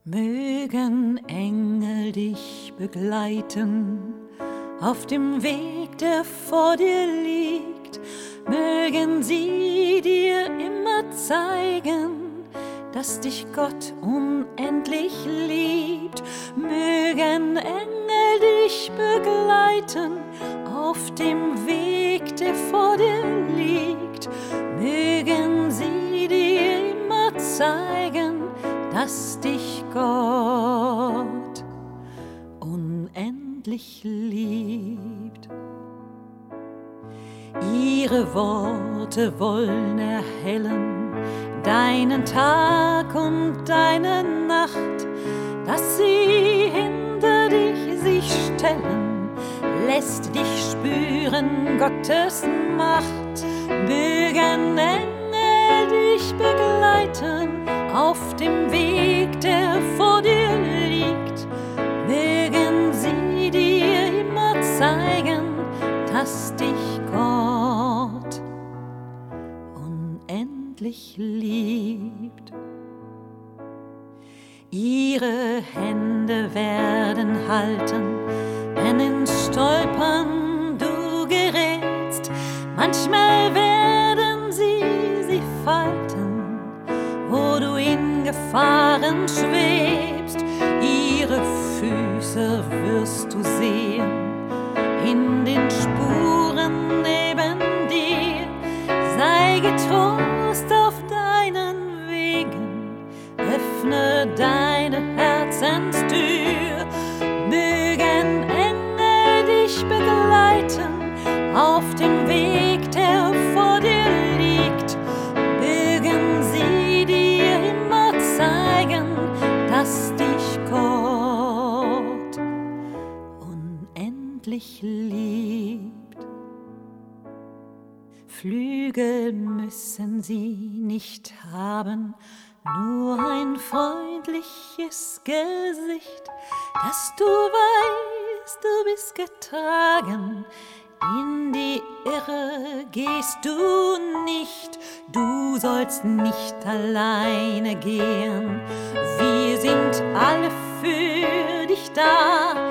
Mögen Engel dich begleiten auf dem Weg, der vor dir liegt. Mögen sie dir immer zeigen, dass dich Gott unendlich liebt. Mögen Engel dich begleiten auf dem Weg, der vor dir liegt. Mögen sie dir immer zeigen, dass dich Gott unendlich liebt. Ihre Worte wollen erhellen deinen Tag und deine Nacht, dass sie hinter dich sich stellen, lässt dich spüren Gottes Macht. Mögen Engel dich begleiten auf dem Weg, der vor dir liegt. Mögen sie dir immer zeigen, dass dich Gott unendlich liebt. Ihre Hände werden halten, wenn ins Stolpern du gerätst. Manchmal werden sie falten, wo du in Gefahren schwebst. Ihre Füße wirst du sehen in den Spuren neben dir. Sei getrost auf deinen Wegen, öffne deine Herzenstür. Mögen Engel dich begleiten auf dem Weg, der vor dir liegt. Mögen sie dir immer zeigen, dass dich Gott unendlich liebt. Flügel müssen sie nicht haben, nur ein freundliches Gesicht, dass du weißt, du bist getragen. In die Irre gehst du nicht, du sollst nicht alleine gehen. Wir sind alle für dich da.